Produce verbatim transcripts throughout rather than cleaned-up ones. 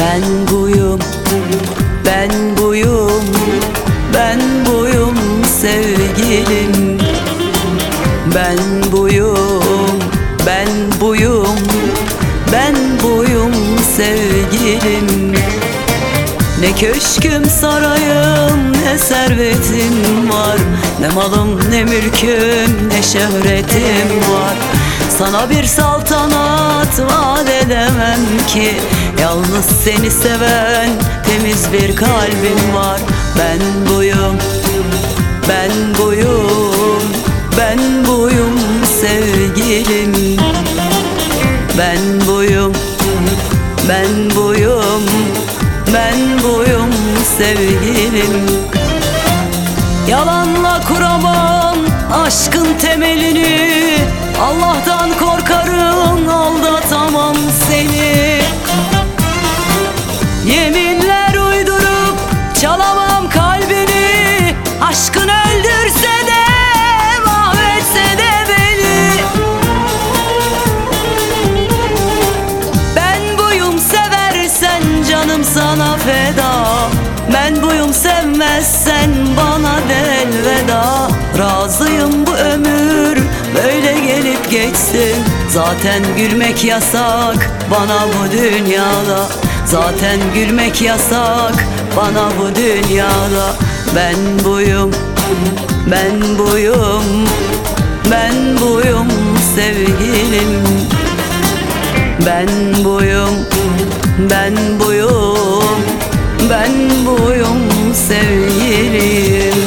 Ben buyum, ben buyum, ben buyum sevgilim. Ben buyum, ben buyum, ben buyum sevgilim. Ne köşküm sarayım ne servetim var, ne malım ne mülküm ne şöhretim var. Sana bir saltanat vaat edemem ki, yalnız seni seven temiz bir kalbim var. Ben buyum, ben buyum, ben buyum sevgilim. Ben buyum, ben buyum, ben buyum sevgilim. Yalanla kuramam aşkın temelini, Allah'tan korkarım aldatamam seni. Yeminler uydurup çalamam kalbini, aşkın öldürse de mahvetse de beni. Ben buyum, seversen canım sana feda. Ben buyum, sevmezsen bana de elveda. Razıyım bu ömür böyle gelip geçsin, zaten gülmek yasak bana bu dünyada. Zaten gülmek yasak bana bu dünyada. Ben buyum, ben buyum, ben buyum sevgilim. Ben buyum, ben buyum, ben buyum sevgilim.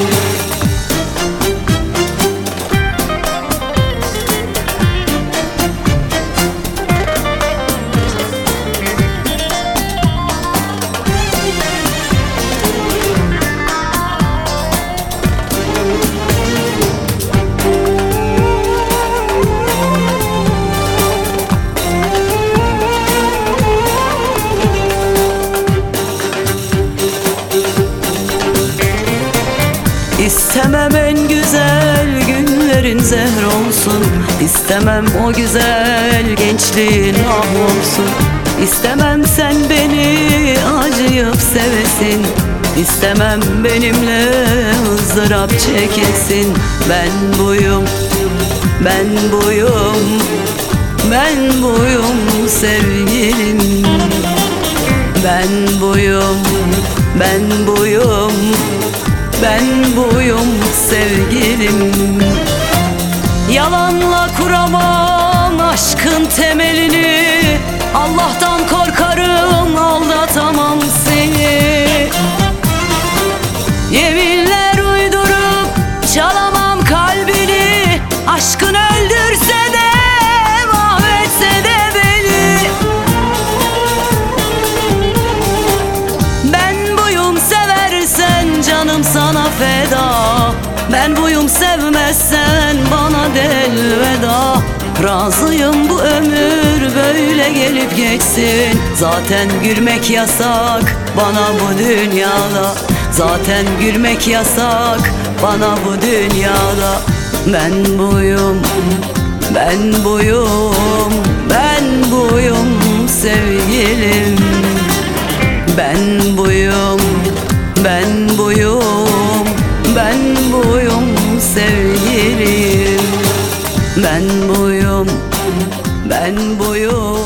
İstemem en güzel günlerin zehr olsun, İstemem o güzel gençliğin ah olsun. İstemem sen beni acıyıp sevesin, İstemem benimle ızdırap çekesin. Ben buyum, ben buyum, ben buyum sevgilim. Ben buyum, ben buyum, ben buyum sevgilim. Yalanla kuramam aşkın temelini, Allah'tan korkarım aldatamam seni. Yeminler uydurup çalamam kalbini, aşkın öldürse de mahvetse de beni. Ben buyum, seversen canım sana feda. Ben buyum, sevmezsen bana de elveda. Razıyım bu ömür böyle gelip geçsin, zaten gülmek yasak bana bu dünyada. Zaten gülmek yasak bana bu dünyada. Ben buyum, ben buyum, ben buyum sevgilim. Ben buyum, ben buyum, ben buyum sevgilim. Ben buyum, ben buyum.